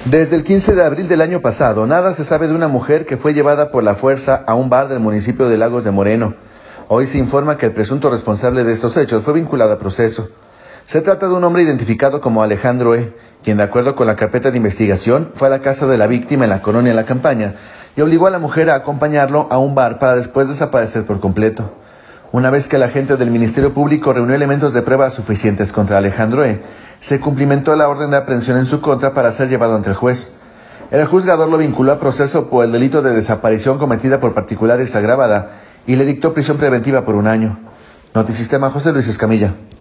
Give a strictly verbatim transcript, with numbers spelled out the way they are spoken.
Desde el quince de abril del año pasado, nada se sabe de una mujer que fue llevada por la fuerza a un bar del municipio de Lagos de Moreno. Hoy se informa que el presunto responsable de estos hechos fue vinculado a proceso. Se trata de un hombre identificado como Alejandro E., quien de acuerdo con la carpeta de investigación fue a la casa de la víctima en la colonia La Campaña y obligó a la mujer a acompañarlo a un bar para después desaparecer por completo. Una vez que el agente del Ministerio Público reunió elementos de prueba suficientes contra Alejandro E., se cumplimentó la orden de aprehensión en su contra para ser llevado ante el juez. El juzgador lo vinculó a proceso por el delito de desaparición cometida por particulares agravada y le dictó prisión preventiva por un año. Notisistema, José Luis Escamilla.